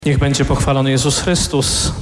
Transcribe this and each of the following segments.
Niech będzie pochwalony Jezus Chrystus.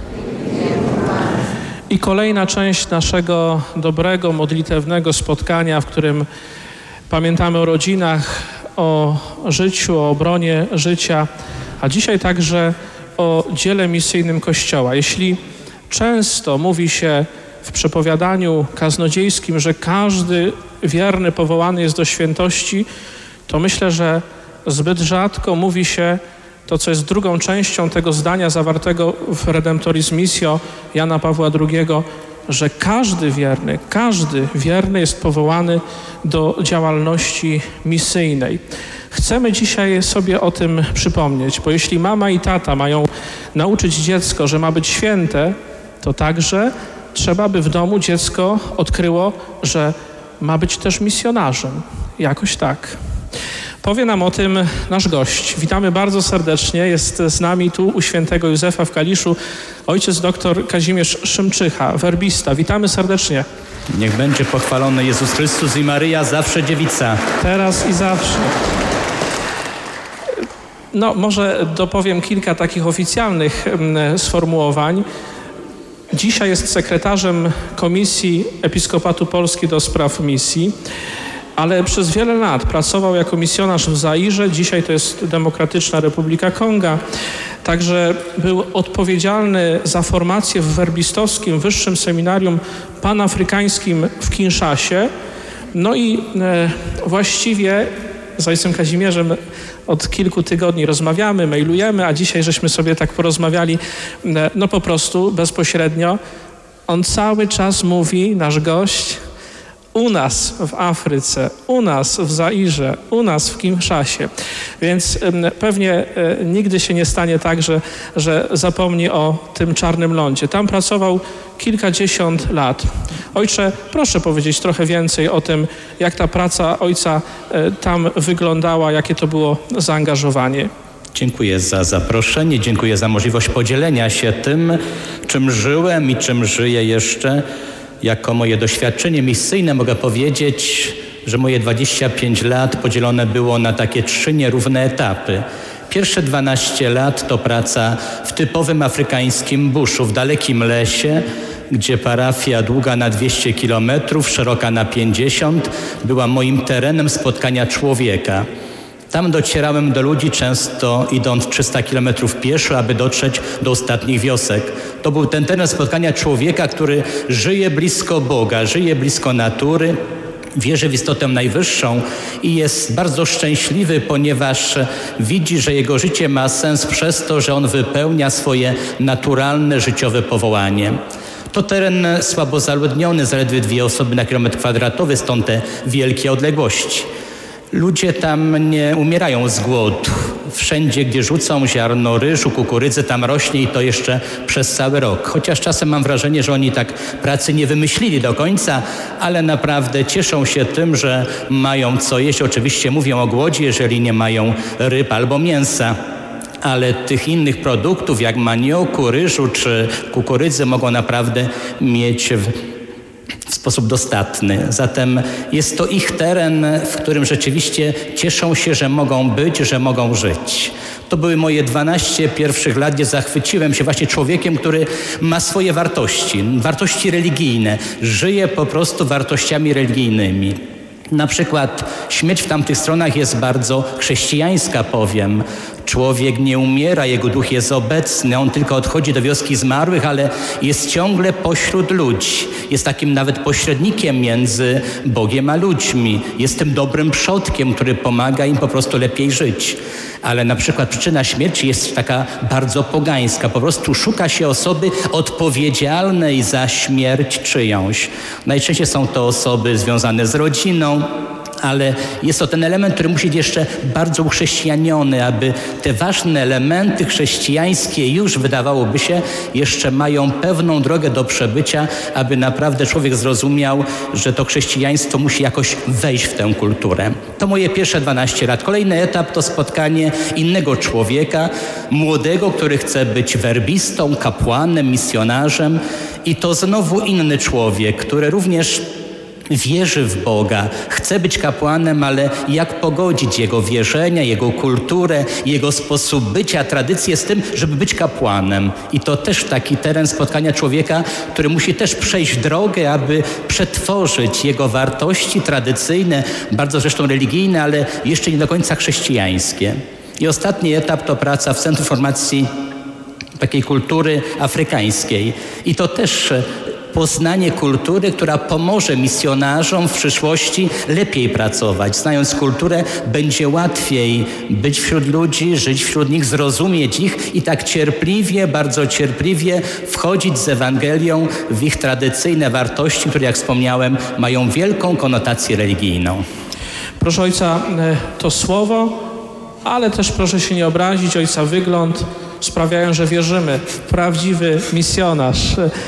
I kolejna część naszego dobrego, modlitewnego spotkania, w którym pamiętamy o rodzinach, o życiu, o obronie życia, a dzisiaj także o dziele misyjnym Kościoła. Jeśli często mówi się w przepowiadaniu kaznodziejskim, że każdy wierny powołany jest do świętości, to myślę, że zbyt rzadko mówi się to, co jest drugą częścią tego zdania zawartego w Redemptoris Missio Jana Pawła II, że każdy wierny jest powołany do działalności misyjnej. Chcemy dzisiaj sobie o tym przypomnieć, bo jeśli mama i tata mają nauczyć dziecko, że ma być święte, to także trzeba, by w domu dziecko odkryło, że ma być też misjonarzem. Jakoś tak. Powie nam o tym nasz gość. Witamy bardzo serdecznie. Jest z nami tu u świętego Józefa w Kaliszu ojciec dr Kazimierz Szymczycha, werbista. Witamy serdecznie. Niech będzie pochwalony Jezus Chrystus i Maryja, zawsze dziewica. Teraz i zawsze. No, może dopowiem kilka takich oficjalnych sformułowań. Dzisiaj jest sekretarzem Komisji Episkopatu Polski do spraw misji, ale przez wiele lat pracował jako misjonarz w Zairze. Dzisiaj to jest Demokratyczna Republika Konga. Także był odpowiedzialny za formację w werbistowskim Wyższym Seminarium Panafrykańskim w Kinszasie. No i właściwie z ojcem Kazimierzem od kilku tygodni rozmawiamy, mailujemy, a dzisiaj żeśmy sobie tak porozmawiali, no po prostu bezpośrednio. On cały czas mówi, nasz gość, u nas w Afryce, u nas w Zairze, u nas w Kinszasie. Więc pewnie nigdy się nie stanie tak, że zapomni o tym czarnym lądzie. Tam pracował kilkadziesiąt lat. Ojcze, proszę powiedzieć trochę więcej o tym, jak ta praca ojca tam wyglądała, jakie to było zaangażowanie. Dziękuję za zaproszenie, dziękuję za możliwość podzielenia się tym, czym żyłem i czym żyję jeszcze. Jako moje doświadczenie misyjne mogę powiedzieć, że moje 25 lat podzielone było na takie 3 nierówne etapy. Pierwsze 12 lat to praca w typowym afrykańskim buszu, w dalekim lesie, gdzie parafia długa na 200 kilometrów, szeroka na 50, była moim terenem spotkania człowieka. Tam docierałem do ludzi często idąc 300 kilometrów pieszo, aby dotrzeć do ostatnich wiosek. To był ten teren spotkania człowieka, który żyje blisko Boga, żyje blisko natury, wierzy w istotę najwyższą i jest bardzo szczęśliwy, ponieważ widzi, że jego życie ma sens przez to, że on wypełnia swoje naturalne, życiowe powołanie. To teren słabo zaludniony, zaledwie 2 osoby na kilometr kwadratowy, stąd te wielkie odległości. Ludzie tam nie umierają z głodu. Wszędzie, gdzie rzucą ziarno ryżu, kukurydzy, tam rośnie i to jeszcze przez cały rok. Chociaż czasem mam wrażenie, że oni tak pracy nie wymyślili do końca, ale naprawdę cieszą się tym, że mają co jeść. Oczywiście mówią o głodzie, jeżeli nie mają ryb albo mięsa. Ale tych innych produktów jak manioku, ryżu czy kukurydzy mogą naprawdę mieć w sposób dostatny. Zatem jest to ich teren, w którym rzeczywiście cieszą się, że mogą być, że mogą żyć. To były moje 12 pierwszych lat, gdzie zachwyciłem się właśnie człowiekiem, który ma swoje wartości religijne. Żyje po prostu wartościami religijnymi. Na przykład śmierć w tamtych stronach jest bardzo chrześcijańska, powiem. Człowiek nie umiera, jego duch jest obecny, on tylko odchodzi do wioski zmarłych, ale jest ciągle pośród ludzi. Jest takim nawet pośrednikiem między Bogiem a ludźmi. Jest tym dobrym przodkiem, który pomaga im po prostu lepiej żyć. Ale na przykład przyczyna śmierci jest taka bardzo pogańska. Po prostu szuka się osoby odpowiedzialnej za śmierć czyjąś. Najczęściej są to osoby związane z rodziną, ale jest to ten element, który musi być jeszcze bardzo uchrześcijaniony, aby te ważne elementy chrześcijańskie już, wydawałoby się, jeszcze mają pewną drogę do przebycia, aby naprawdę człowiek zrozumiał, że to chrześcijaństwo musi jakoś wejść w tę kulturę. To moje pierwsze 12 lat. Kolejny etap to spotkanie innego człowieka, młodego, który chce być werbistą, kapłanem, misjonarzem i to znowu inny człowiek, który również wierzy w Boga, chce być kapłanem, ale jak pogodzić jego wierzenia, jego kulturę, jego sposób bycia, tradycje z tym, żeby być kapłanem. I to też taki teren spotkania człowieka, który musi też przejść drogę, aby przetworzyć jego wartości tradycyjne, bardzo zresztą religijne, ale jeszcze nie do końca chrześcijańskie. I ostatni etap to praca w Centrum Formacji takiej kultury afrykańskiej. I to też poznanie kultury, która pomoże misjonarzom w przyszłości lepiej pracować. Znając kulturę, będzie łatwiej być wśród ludzi, żyć wśród nich, zrozumieć ich i tak cierpliwie, bardzo cierpliwie wchodzić z Ewangelią w ich tradycyjne wartości, które, jak wspomniałem, mają wielką konotację religijną. Proszę ojca, to słowo, ale też proszę się nie obrazić, ojca wygląd sprawiają, że wierzymy. Prawdziwy misjonarz.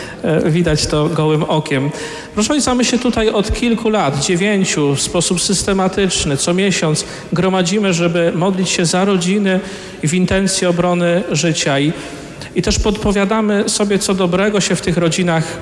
Widać to gołym okiem. Proszę ojca, my się tutaj od kilku lat, 9, w sposób systematyczny, co miesiąc gromadzimy, żeby modlić się za rodziny i w intencji obrony życia. I też podpowiadamy sobie, co dobrego się w tych rodzinach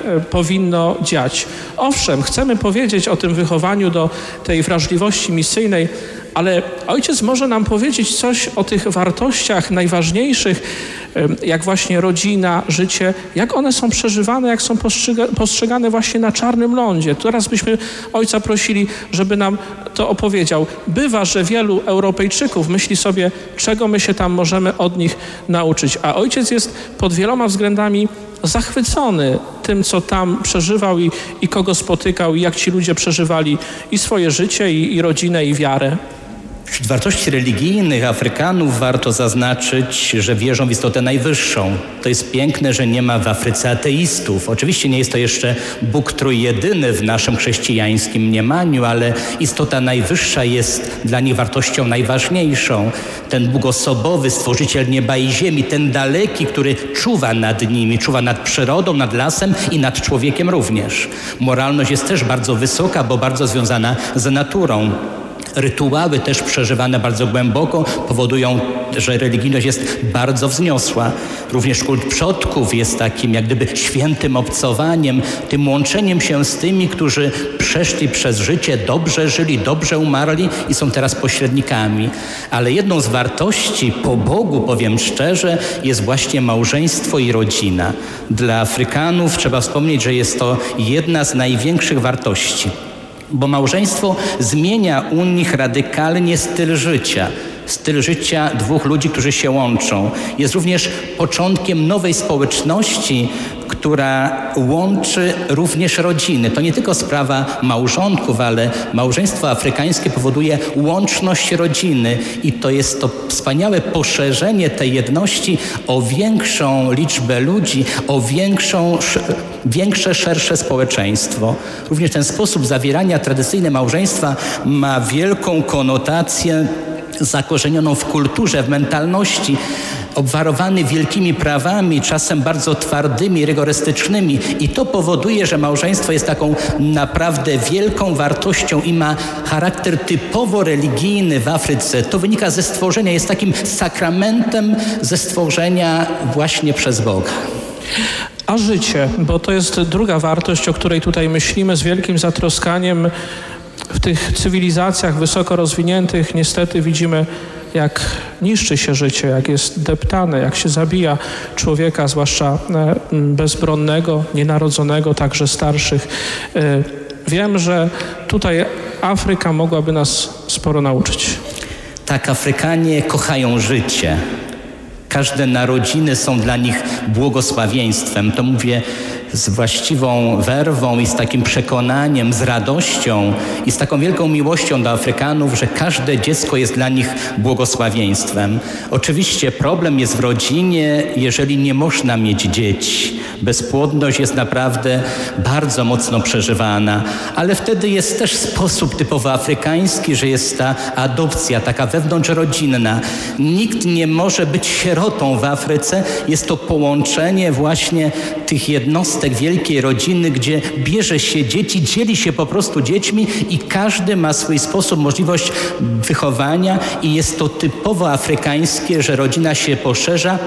powinno dziać. Owszem, chcemy powiedzieć o tym wychowaniu do tej wrażliwości misyjnej, ale ojciec może nam powiedzieć coś o tych wartościach najważniejszych, jak właśnie rodzina, życie, jak one są przeżywane, jak są postrzegane właśnie na czarnym lądzie. Teraz byśmy ojca prosili, żeby nam to opowiedział. Bywa, że wielu Europejczyków myśli sobie, czego my się tam możemy od nich nauczyć, a ojciec jest pod wieloma względami zachwycony tym, co tam przeżywał i kogo spotykał, i jak ci ludzie przeżywali i swoje życie, i rodzinę, i wiarę. Wśród wartości religijnych Afrykanów warto zaznaczyć, że wierzą w istotę najwyższą. To jest piękne, że nie ma w Afryce ateistów. Oczywiście nie jest to jeszcze Bóg trójjedyny w naszym chrześcijańskim mniemaniu, ale istota najwyższa jest dla nich wartością najważniejszą. Ten Bóg osobowy, stworzyciel nieba i ziemi, ten daleki, który czuwa nad nimi, czuwa nad przyrodą, nad lasem i nad człowiekiem również. Moralność jest też bardzo wysoka, bo bardzo związana z naturą. Rytuały też przeżywane bardzo głęboko powodują, że religijność jest bardzo wzniosła. Również kult przodków jest takim jak gdyby świętym obcowaniem, tym łączeniem się z tymi, którzy przeszli przez życie, dobrze żyli, dobrze umarli i są teraz pośrednikami. Ale jedną z wartości po Bogu, powiem szczerze, jest właśnie małżeństwo i rodzina. Dla Afrykanów trzeba wspomnieć, że jest to jedna z największych wartości. Bo małżeństwo zmienia u nich radykalnie styl życia dwóch ludzi, którzy się łączą. Jest również początkiem nowej społeczności, która łączy również rodziny. To nie tylko sprawa małżonków, ale małżeństwo afrykańskie powoduje łączność rodziny i to jest to wspaniałe poszerzenie tej jedności o większą liczbę ludzi, o większe, szersze społeczeństwo. Również ten sposób zawierania tradycyjne małżeństwa ma wielką konotację zakorzenioną w kulturze, w mentalności, obwarowany wielkimi prawami, czasem bardzo twardymi, rygorystycznymi i to powoduje, że małżeństwo jest taką naprawdę wielką wartością i ma charakter typowo religijny w Afryce. To wynika ze stworzenia, jest takim sakramentem ze stworzenia właśnie przez Boga. A życie, bo to jest druga wartość, o której tutaj myślimy z wielkim zatroskaniem. W tych cywilizacjach wysoko rozwiniętych niestety widzimy, jak niszczy się życie, jak jest deptane, jak się zabija człowieka, zwłaszcza bezbronnego, nienarodzonego, także starszych. Wiem, że tutaj Afryka mogłaby nas sporo nauczyć. Tak, Afrykanie kochają życie. Każde narodziny są dla nich błogosławieństwem. To mówię z właściwą werwą i z takim przekonaniem, z radością i z taką wielką miłością do Afrykanów, że każde dziecko jest dla nich błogosławieństwem. Oczywiście problem jest w rodzinie, jeżeli nie można mieć dzieci. Bezpłodność jest naprawdę bardzo mocno przeżywana, ale wtedy jest też sposób typowo afrykański, że jest ta adopcja, taka wewnątrzrodzinna. Nikt nie może być sierotą w Afryce. Jest to połączenie właśnie tych jednostek wielkiej rodziny, gdzie bierze się dzieci, dzieli się po prostu dziećmi i każdy ma swój sposób, możliwość wychowania i jest to typowo afrykańskie, że rodzina się poszerza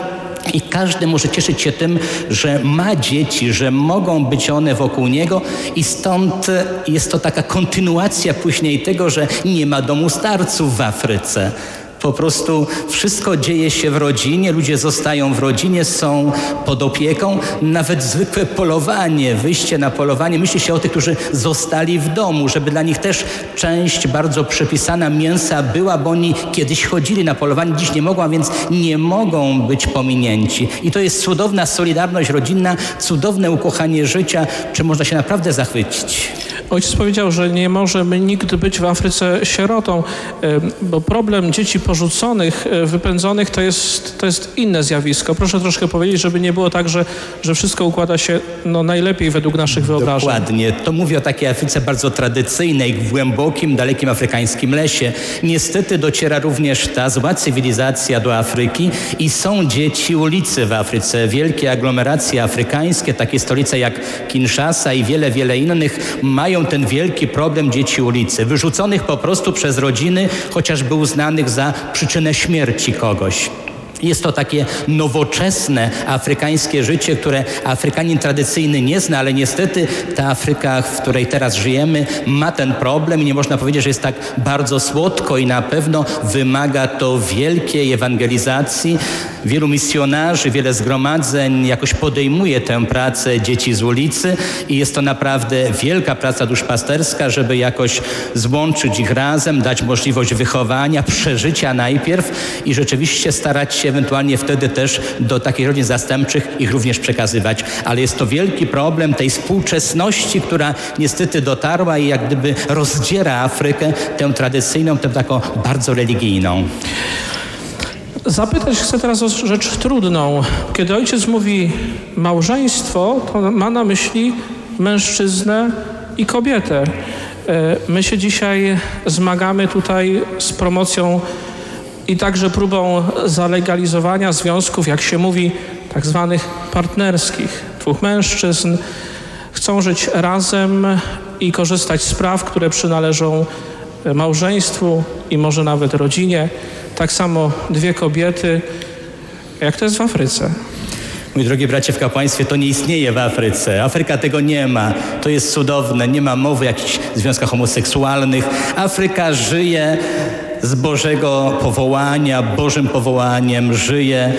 I każdy może cieszyć się tym, że ma dzieci, że mogą być one wokół niego i stąd jest to taka kontynuacja później tego, że nie ma domu starców w Afryce. Po prostu wszystko dzieje się w rodzinie, ludzie zostają w rodzinie, są pod opieką. Nawet zwykłe polowanie, wyjście na polowanie, myśli się o tych, którzy zostali w domu, żeby dla nich też część bardzo przepisana mięsa była, bo oni kiedyś chodzili na polowanie, dziś nie mogą, a więc nie mogą być pominięci. I to jest cudowna solidarność rodzinna, cudowne ukochanie życia, czym można się naprawdę zachwycić. Ojciec powiedział, że nie może nikt być w Afryce sierotą, bo problem dzieci porzuconych, wypędzonych to jest inne zjawisko. Proszę troszkę powiedzieć, żeby nie było tak, że wszystko układa się najlepiej według naszych wyobrażeń. Dokładnie. To mówię o takiej Afryce bardzo tradycyjnej, w głębokim, dalekim afrykańskim lesie. Niestety dociera również ta zła cywilizacja do Afryki i są dzieci ulicy w Afryce. Wielkie aglomeracje afrykańskie, takie stolice jak Kinshasa i wiele, wiele innych mają ten wielki problem dzieci ulicy, wyrzuconych po prostu przez rodziny, chociażby uznanych za przyczynę śmierci kogoś. Jest to takie nowoczesne afrykańskie życie, które Afrykanin tradycyjny nie zna, ale niestety ta Afryka, w której teraz żyjemy, ma ten problem i nie można powiedzieć, że jest tak bardzo słodko i na pewno wymaga to wielkiej ewangelizacji. Wielu misjonarzy, wiele zgromadzeń jakoś podejmuje tę pracę dzieci z ulicy i jest to naprawdę wielka praca duszpasterska, żeby jakoś złączyć ich razem, dać możliwość wychowania, przeżycia najpierw i rzeczywiście starać się ewentualnie wtedy też do takich rodzin zastępczych ich również przekazywać. Ale jest to wielki problem tej współczesności, która niestety dotarła i jak gdyby rozdziera Afrykę, tę tradycyjną, tę taką bardzo religijną. Zapytać chcę teraz o rzecz trudną. Kiedy ojciec mówi małżeństwo, to ma na myśli mężczyznę i kobietę. My się dzisiaj zmagamy tutaj z promocją i także próbą zalegalizowania związków, jak się mówi, tak zwanych partnerskich. Dwóch mężczyzn chcą żyć razem i korzystać z praw, które przynależą małżeństwu i może nawet rodzinie. Tak samo dwie kobiety, jak to jest w Afryce. Mój drogi bracie w kapłaństwie, to nie istnieje w Afryce. Afryka tego nie ma. To jest cudowne. Nie ma mowy o jakichś związkach homoseksualnych. Afryka żyje z Bożego powołania, Bożym powołaniem, żyje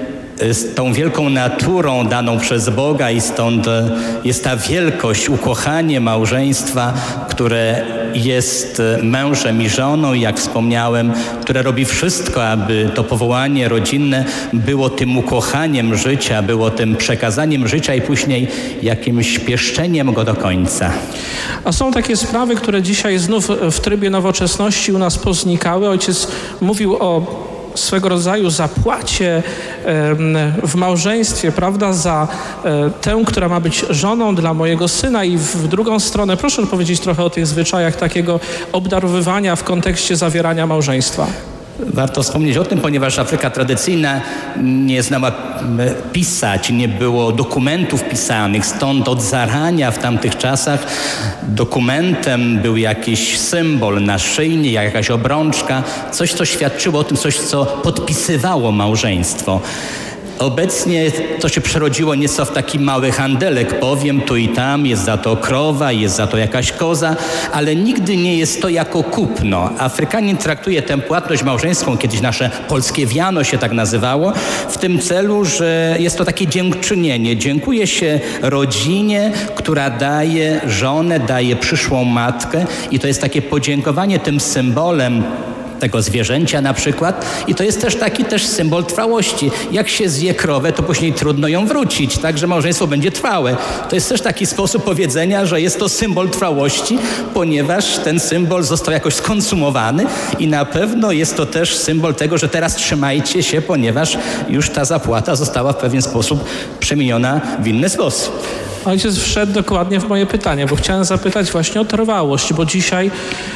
z tą wielką naturą daną przez Boga i stąd jest ta wielkość, ukochanie małżeństwa, które jest mężem i żoną, jak wspomniałem, które robi wszystko, aby to powołanie rodzinne było tym ukochaniem życia, było tym przekazaniem życia i później jakimś pieszczeniem go do końca. A są takie sprawy, które dzisiaj znów w trybie nowoczesności u nas poznikały. Ojciec mówił o swego rodzaju zapłacie w małżeństwie, prawda, za tę, która ma być żoną dla mojego syna i w drugą stronę. Proszę powiedzieć trochę o tych zwyczajach takiego obdarowywania w kontekście zawierania małżeństwa. Warto wspomnieć o tym, ponieważ Afryka tradycyjna nie znała pisać, nie było dokumentów pisanych, stąd od zarania w tamtych czasach dokumentem był jakiś symbol, naszyjnik, jakaś obrączka, coś, co świadczyło o tym, coś, co podpisywało małżeństwo. Obecnie to się przerodziło nieco w taki mały handelek, powiem, tu i tam, jest za to krowa, jest za to jakaś koza, ale nigdy nie jest to jako kupno. Afrykanin traktuje tę płatność małżeńską, kiedyś nasze polskie wiano się tak nazywało, w tym celu, że jest to takie dziękczynienie. Dziękuje się rodzinie, która daje żonę, daje przyszłą matkę i to jest takie podziękowanie tym symbolem tego zwierzęcia na przykład i to jest też taki symbol trwałości. Jak się zje krowę, to później trudno ją wrócić, także małżeństwo będzie trwałe. To jest też taki sposób powiedzenia, że jest to symbol trwałości, ponieważ ten symbol został jakoś skonsumowany i na pewno jest to też symbol tego, że teraz trzymajcie się, ponieważ już ta zapłata została w pewien sposób przemieniona w inny sposób. Ojciec wszedł dokładnie w moje pytanie, bo chciałem zapytać właśnie o trwałość, bo dzisiaj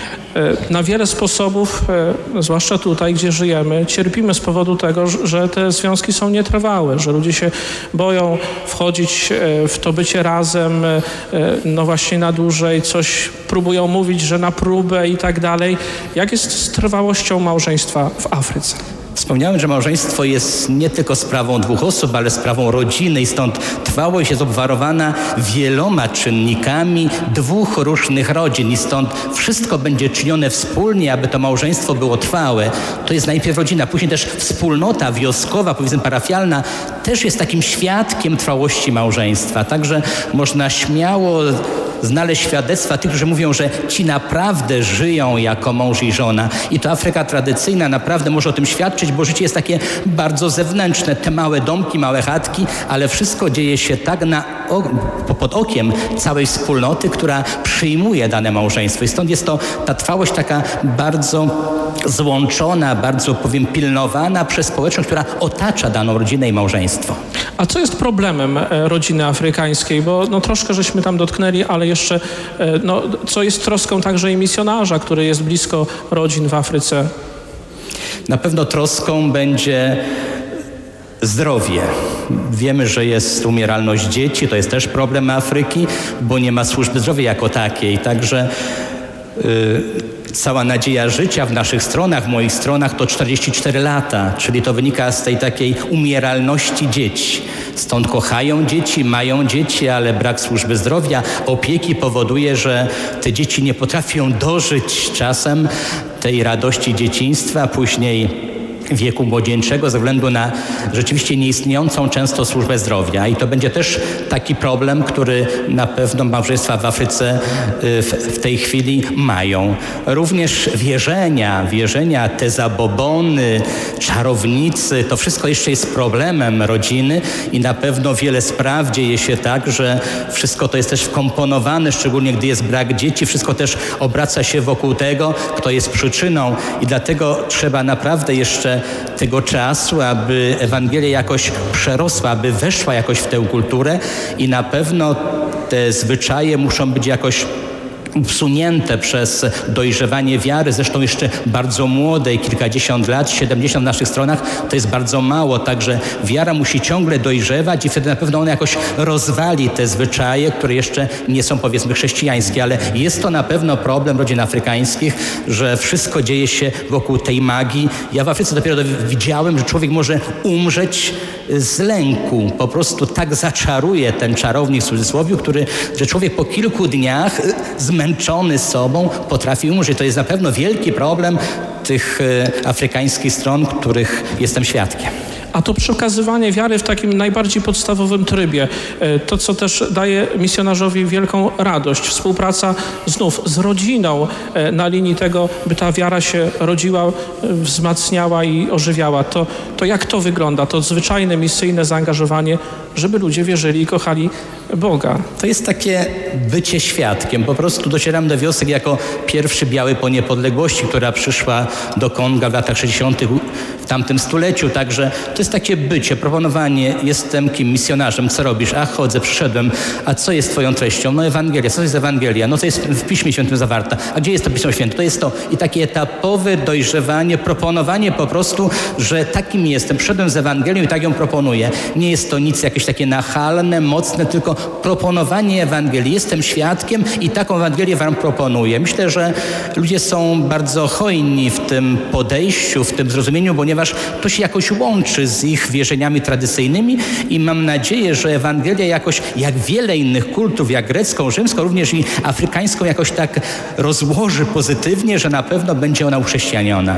na wiele sposobów, zwłaszcza tutaj, gdzie żyjemy, cierpimy z powodu tego, że te związki są nietrwałe, że ludzie się boją wchodzić w to bycie razem, no właśnie na dłużej, coś próbują mówić, że na próbę i tak dalej. Jak jest z trwałością małżeństwa w Afryce? Wspomniałem, że małżeństwo jest nie tylko sprawą dwóch osób, ale sprawą rodziny i stąd trwałość jest obwarowana wieloma czynnikami dwóch różnych rodzin i stąd wszystko będzie czynione wspólnie, aby to małżeństwo było trwałe. To jest najpierw rodzina, później też wspólnota wioskowa, powiedzmy parafialna, też jest takim świadkiem trwałości małżeństwa. Także można śmiało znaleźć świadectwa tych, którzy mówią, że ci naprawdę żyją jako mąż i żona. I to Afryka tradycyjna naprawdę może o tym świadczyć, bo życie jest takie bardzo zewnętrzne. Te małe domki, małe chatki, ale wszystko dzieje się tak pod okiem całej wspólnoty, która przyjmuje dane małżeństwo. I stąd jest to ta trwałość taka bardzo złączona, bardzo pilnowana przez społeczność, która otacza daną rodzinę i małżeństwo. A co jest problemem rodziny afrykańskiej? Bo troszkę żeśmy tam dotknęli, ale jeszcze co jest troską także i misjonarza, który jest blisko rodzin w Afryce? Na pewno troską będzie zdrowie. Wiemy, że jest umieralność dzieci, to jest też problem Afryki, bo nie ma służby zdrowia jako takiej. Także cała nadzieja życia w naszych stronach, w moich stronach to 44 lata, czyli to wynika z tej takiej umieralności dzieci. Stąd kochają dzieci, mają dzieci, ale brak służby zdrowia, opieki powoduje, że te dzieci nie potrafią dożyć czasem tej radości dzieciństwa, a później wieku młodzieńczego ze względu na rzeczywiście nieistniejącą często służbę zdrowia. I to będzie też taki problem, który na pewno małżeństwa w Afryce w tej chwili mają. Również wierzenia, te zabobony, czarownicy, to wszystko jeszcze jest problemem rodziny i na pewno wiele spraw dzieje się tak, że wszystko to jest też wkomponowane, szczególnie gdy jest brak dzieci, wszystko też obraca się wokół tego, kto jest przyczyną i dlatego trzeba naprawdę jeszcze tego czasu, aby Ewangelia jakoś przerosła, aby weszła jakoś w tę kulturę i na pewno te zwyczaje muszą być jakoś usunięte przez dojrzewanie wiary, zresztą jeszcze bardzo młodej, kilkadziesiąt lat, 70 w naszych stronach, to jest bardzo mało, także wiara musi ciągle dojrzewać i wtedy na pewno ona jakoś rozwali te zwyczaje, które jeszcze nie są powiedzmy chrześcijańskie, ale jest to na pewno problem rodzin afrykańskich, że wszystko dzieje się wokół tej magii. Ja w Afryce dopiero widziałem, że człowiek może umrzeć z lęku, po prostu tak zaczaruje ten czarownik w cudzysłowie, że człowiek po kilku dniach zmęczony sobą potrafi umrzeć. To jest na pewno wielki problem tych afrykańskich stron, których jestem świadkiem. A to przekazywanie wiary w takim najbardziej podstawowym trybie, to co też daje misjonarzowi wielką radość, współpraca znów z rodziną na linii tego, by ta wiara się rodziła, wzmacniała i ożywiała. To jak to wygląda? To zwyczajne misyjne zaangażowanie, żeby ludzie wierzyli i kochali Boga. To jest takie bycie świadkiem. Po prostu docieram do wiosek jako pierwszy biały po niepodległości, która przyszła do Konga w latach 60. w tamtym stuleciu. Także to jest takie bycie, proponowanie. Jestem kim? Misjonarzem. Co robisz? A chodzę, przyszedłem. A co jest twoją treścią? No Ewangelia. Co to jest Ewangelia? No co jest w Piśmie Świętym zawarta? A gdzie jest to Pismo Święte? To jest to. I takie etapowe dojrzewanie, proponowanie po prostu, że takim jestem. Przyszedłem z Ewangelią i tak ją proponuję. Nie jest to nic jakieś takie nachalne, mocne, tylko proponowanie Ewangelii. Jestem świadkiem i taką Ewangelię wam proponuję. Myślę, że ludzie są bardzo hojni w tym podejściu, w tym zrozumieniu, ponieważ to się jakoś łączy z ich wierzeniami tradycyjnymi i mam nadzieję, że Ewangelia jakoś, jak wiele innych kultów, jak grecką, rzymską, również i afrykańską, jakoś tak rozłoży pozytywnie, że na pewno będzie ona uchrzestianiona.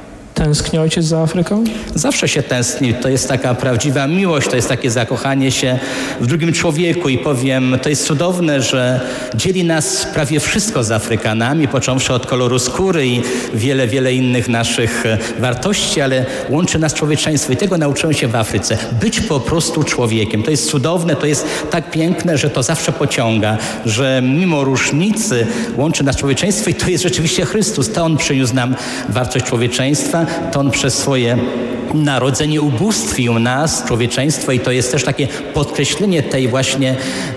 Tęskni ojciec za Afryką? Zawsze się tęskni. To jest taka prawdziwa miłość, to jest takie zakochanie się w drugim człowieku i powiem, to jest cudowne, że dzieli nas prawie wszystko z Afrykanami, począwszy od koloru skóry i wiele innych naszych wartości, ale łączy nas człowieczeństwo i tego nauczyłem się w Afryce. Być po prostu człowiekiem. To jest cudowne, to jest tak piękne, że to zawsze pociąga, że mimo różnicy łączy nas człowieczeństwo i to jest rzeczywiście Chrystus. To On przyniósł nam wartość człowieczeństwa, to On przez swoje narodzenie ubóstwił nas, człowieczeństwo i to jest też takie podkreślenie tej właśnie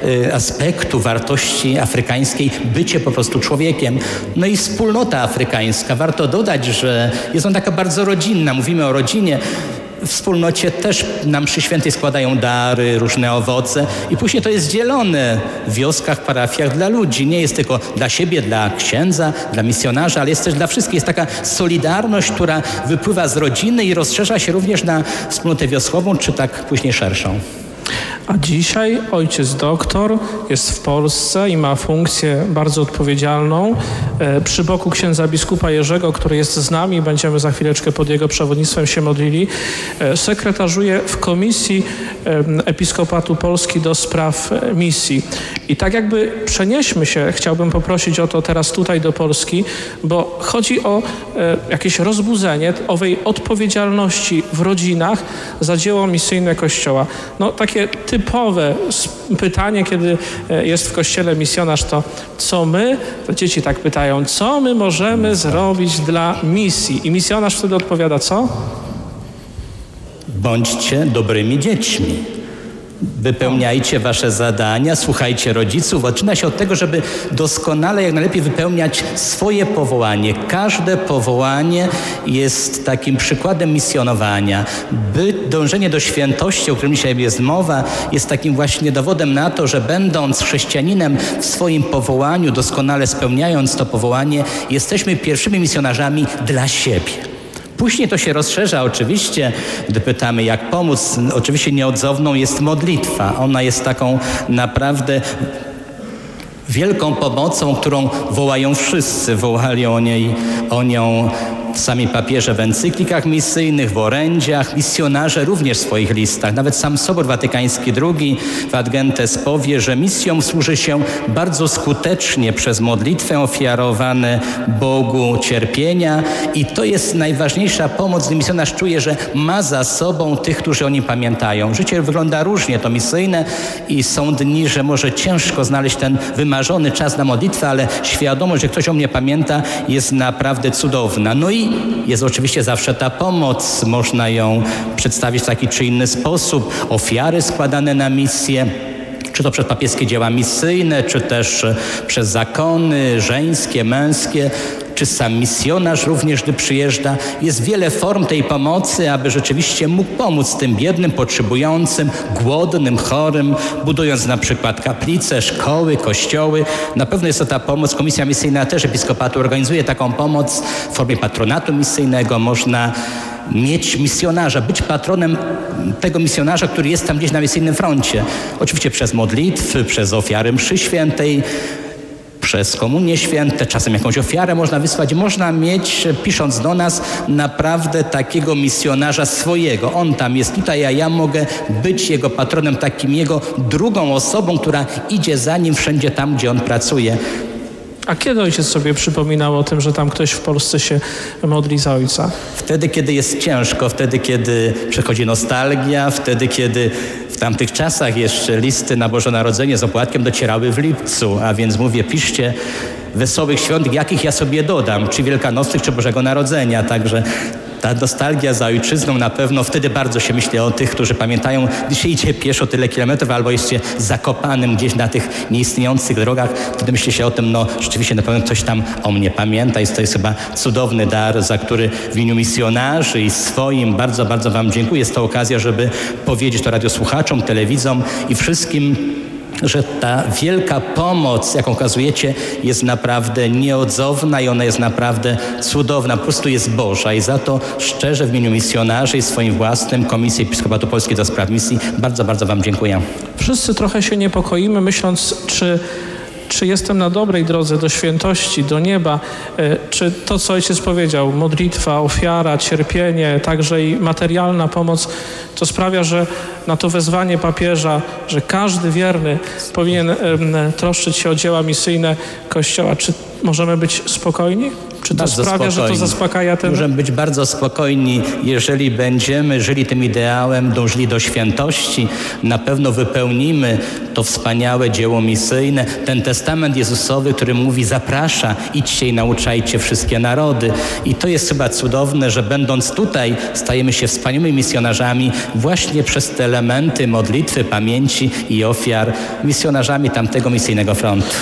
aspektu wartości afrykańskiej, bycie po prostu człowiekiem. No i wspólnota afrykańska. Warto dodać, że jest ona taka bardzo rodzinna. Mówimy o rodzinie. wspólnocie też na mszy świętej składają dary, różne owoce i później to jest dzielone w wioskach, parafiach dla ludzi. Nie jest tylko dla siebie, dla księdza, dla misjonarza, ale jest też dla wszystkich. Jest taka solidarność, która wypływa z rodziny i rozszerza się również na wspólnotę wioskową, czy tak później szerszą. A dzisiaj ojciec doktor jest w Polsce i ma funkcję bardzo odpowiedzialną. Przy boku księdza biskupa Jerzego, który jest z nami, będziemy za chwileczkę pod jego przewodnictwem się modlili, sekretarzuje w Komisji Episkopatu Polski do spraw misji. I tak jakby przenieśmy się, chciałbym poprosić o to teraz tutaj do Polski, bo chodzi o jakieś rozbudzenie owej odpowiedzialności w rodzinach za dzieło misyjne Kościoła. No takie typowe pytanie, kiedy jest w kościele misjonarz, to dzieci tak pytają, co my możemy zrobić dla misji? I misjonarz wtedy odpowiada, co? Bądźcie dobrymi dziećmi. Wypełniajcie wasze zadania, słuchajcie rodziców. Zaczyna się od tego, żeby doskonale, jak najlepiej wypełniać swoje powołanie. Każde powołanie jest takim przykładem misjonowania. Dążenie do świętości, o którym dzisiaj jest mowa, jest takim właśnie dowodem na to, że będąc chrześcijaninem w swoim powołaniu, doskonale spełniając to powołanie, jesteśmy pierwszymi misjonarzami dla siebie. Później to się rozszerza oczywiście, gdy pytamy jak pomóc. Oczywiście nieodzowną jest modlitwa. Ona jest taką naprawdę wielką pomocą, którą wołają wszyscy. Wołali o nią sami papieże w encyklikach misyjnych, w orędziach, misjonarze również w swoich listach. Nawet sam Sobór Watykański II w Ad Gentes powie, że misją służy się bardzo skutecznie przez modlitwę, ofiarowane Bogu cierpienia i to jest najważniejsza pomoc, gdy misjonarz czuje, że ma za sobą tych, którzy o nim pamiętają. Życie wygląda różnie, to misyjne i są dni, że może ciężko znaleźć ten wymarzony czas na modlitwę, ale świadomość, że ktoś o mnie pamięta, jest naprawdę cudowna. No i jest oczywiście zawsze ta pomoc. Można ją przedstawić w taki czy inny sposób. Ofiary składane na misję, czy to przez papieskie dzieła misyjne, czy też przez zakony żeńskie, męskie, czy sam misjonarz również, gdy przyjeżdża. Jest wiele form tej pomocy, aby rzeczywiście mógł pomóc tym biednym, potrzebującym, głodnym, chorym, budując na przykład kaplice, szkoły, kościoły. Na pewno jest to ta pomoc. Komisja Misyjna też Episkopatu organizuje taką pomoc w formie patronatu misyjnego. Można mieć misjonarza, być patronem tego misjonarza, który jest tam gdzieś na misyjnym froncie. Oczywiście przez modlitwy, przez ofiary mszy świętej, przez komunie święte, czasem jakąś ofiarę można wysłać. Można mieć, pisząc do nas, naprawdę takiego misjonarza swojego. On tam jest tutaj, a ja mogę być jego patronem, takim jego drugą osobą, która idzie za nim wszędzie tam, gdzie on pracuje. A kiedy ojciec sobie przypominał o tym, że tam ktoś w Polsce się modli za ojca? Wtedy, kiedy jest ciężko, wtedy, kiedy przychodzi nostalgia, wtedy, kiedy w tamtych czasach jeszcze listy na Boże Narodzenie z opłatkiem docierały w lipcu, a więc mówię, piszcie wesołych świąt, jakich ja sobie dodam, czy wielkanocnych, czy Bożego Narodzenia, także ta nostalgia za ojczyzną na pewno, wtedy bardzo się myśli o tych, którzy pamiętają, gdy się idzie pieszo tyle kilometrów albo jest się zakopanym gdzieś na tych nieistniejących drogach, wtedy myśli się o tym, no rzeczywiście na pewno ktoś tam o mnie pamięta i to jest chyba cudowny dar, za który w imieniu misjonarzy i swoim bardzo, bardzo wam dziękuję. Jest to okazja, żeby powiedzieć to radiosłuchaczom, telewidzom i wszystkim, że ta wielka pomoc, jaką okazujecie, jest naprawdę nieodzowna i ona jest naprawdę cudowna, po prostu jest Boża i za to szczerze w imieniu misjonarzy i swoim własnym Komisji Episkopatu Polskiej do spraw misji bardzo, bardzo wam dziękuję. Wszyscy trochę się niepokoimy, myśląc, czy jestem na dobrej drodze do świętości, do nieba, czy to, co ojciec powiedział, modlitwa, ofiara, cierpienie, także i materialna pomoc, to sprawia, że na to wezwanie papieża, że każdy wierny powinien troszczyć się o dzieła misyjne Kościoła. Czy możemy być spokojni? Czy to bardzo sprawia, spokojni. Że to zaspokaja ten... Możemy być bardzo spokojni, jeżeli będziemy żyli tym ideałem, dążyli do świętości, na pewno wypełnimy to wspaniałe dzieło misyjne, ten testament Jezusowy, który mówi, zaprasza, idźcie i nauczajcie wszystkie narody. I to jest chyba cudowne, że będąc tutaj stajemy się wspaniałymi misjonarzami właśnie przez te elementy modlitwy, pamięci i ofiar, misjonarzami tamtego misyjnego frontu.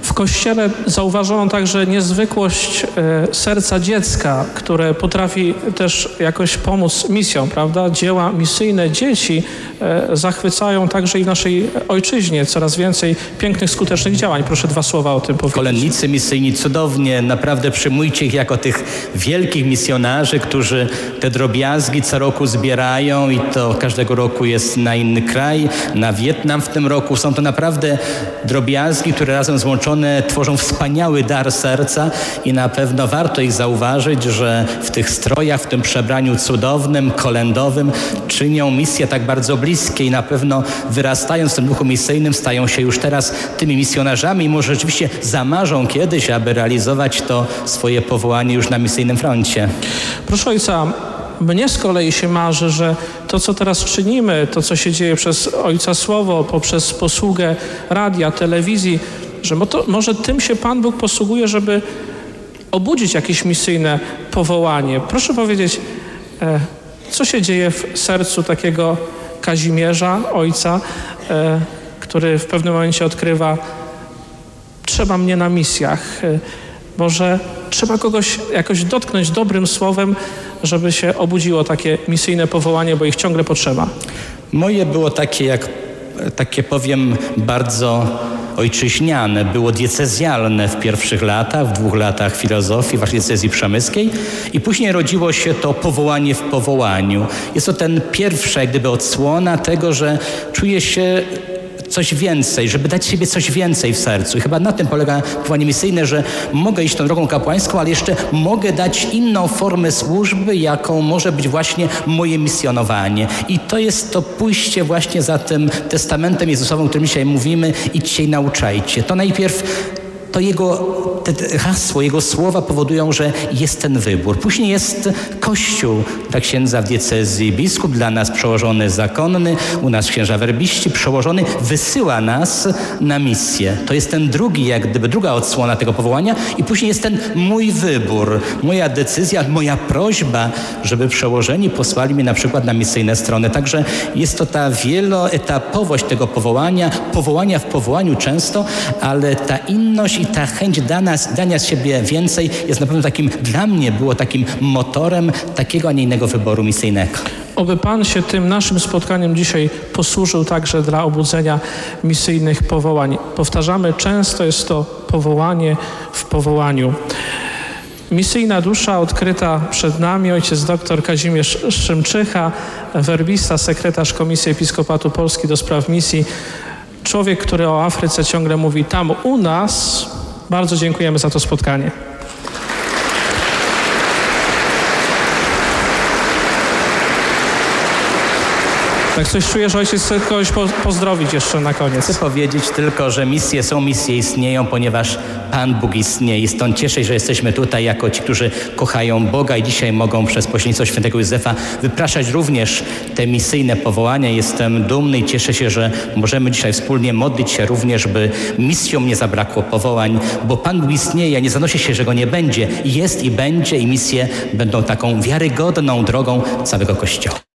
W Kościele zauważono także niezwykłość serca dziecka, które potrafi też jakoś pomóc misjom, prawda? Dzieła misyjne dzieci zachwycają także i w naszej ojczyźnie. Coraz więcej pięknych, skutecznych działań. Proszę 2 słowa o tym powiedzieć. Kolennicy misyjni cudownie, naprawdę przyjmujcie ich jako tych wielkich misjonarzy, którzy te drobiazgi co roku zbierają i to każdego roku jest na inny kraj, na Wietnam w tym roku. Są to naprawdę drobiazgi, które razem złączone tworzą wspaniały dar serca i na pewno warto ich zauważyć, że w tych strojach, w tym przebraniu cudownym, kolędowym czynią misje tak bardzo bliskie i na pewno wyrastając w tym duchu misyjnym stają się już teraz tymi misjonarzami i może rzeczywiście zamarzą kiedyś, aby realizować to swoje powołanie już na misyjnym froncie. Proszę ojca, mnie z kolei się marzy, że to, co teraz czynimy, to, co się dzieje przez Ojca Słowo, poprzez posługę radia, telewizji, że może tym się Pan Bóg posługuje, żeby obudzić jakieś misyjne powołanie. Proszę powiedzieć, co się dzieje w sercu takiego Kazimierza, ojca, który w pewnym momencie odkrywa, trzeba mnie na misjach. Może trzeba kogoś jakoś dotknąć dobrym słowem, żeby się obudziło takie misyjne powołanie, bo ich ciągle potrzeba. Moje było takie powiem, bardzo ojczyźniane, było diecezjalne w pierwszych latach, w 2 latach filozofii w archidiecezji przemyskiej i później rodziło się to powołanie w powołaniu. Jest to ten pierwsza jak gdyby odsłona tego, że czuję się coś więcej, żeby dać siebie coś więcej w sercu. I chyba na tym polega powołanie misyjne, że mogę iść tą drogą kapłańską, ale jeszcze mogę dać inną formę służby, jaką może być właśnie moje misjonowanie. I to jest to pójście właśnie za tym testamentem Jezusowym, o którym dzisiaj mówimy, idźcie i nauczajcie. To najpierw te hasło, jego słowa powodują, że jest ten wybór. Później jest Kościół dla księdza w diecezji, biskup dla nas przełożony zakonny, u nas księża werbiści przełożony, wysyła nas na misję. To jest ten druga odsłona tego powołania i później jest ten mój wybór, moja decyzja, moja prośba, żeby przełożeni posłali mnie na przykład na misyjne strony. Także jest to ta wieloetapowość tego powołania w powołaniu często, ale ta inność i ta chęć dania z siebie więcej jest na pewno dla mnie było takim motorem takiego, a nie innego wyboru misyjnego. Oby Pan się tym naszym spotkaniem dzisiaj posłużył także dla obudzenia misyjnych powołań. Powtarzamy często, jest to powołanie w powołaniu. Misyjna dusza odkryta przed nami, ojciec dr Kazimierz Szymczycha, werbista, sekretarz Komisji Episkopatu Polski do spraw misji. Człowiek, który o Afryce ciągle mówi tam u nas. Bardzo dziękujemy za to spotkanie. Tak coś czuję, że ojciec chce kogoś pozdrowić jeszcze na koniec. Chcę powiedzieć tylko, że misje istnieją, ponieważ Pan Bóg istnieje. I stąd cieszę się, że jesteśmy tutaj jako ci, którzy kochają Boga i dzisiaj mogą przez pośrednictwo świętego Józefa wypraszać również te misyjne powołania. Jestem dumny i cieszę się, że możemy dzisiaj wspólnie modlić się również, by misjom nie zabrakło powołań, bo Pan Bóg istnieje, nie zanosi się, że Go nie będzie. Jest i będzie i misje będą taką wiarygodną drogą całego Kościoła.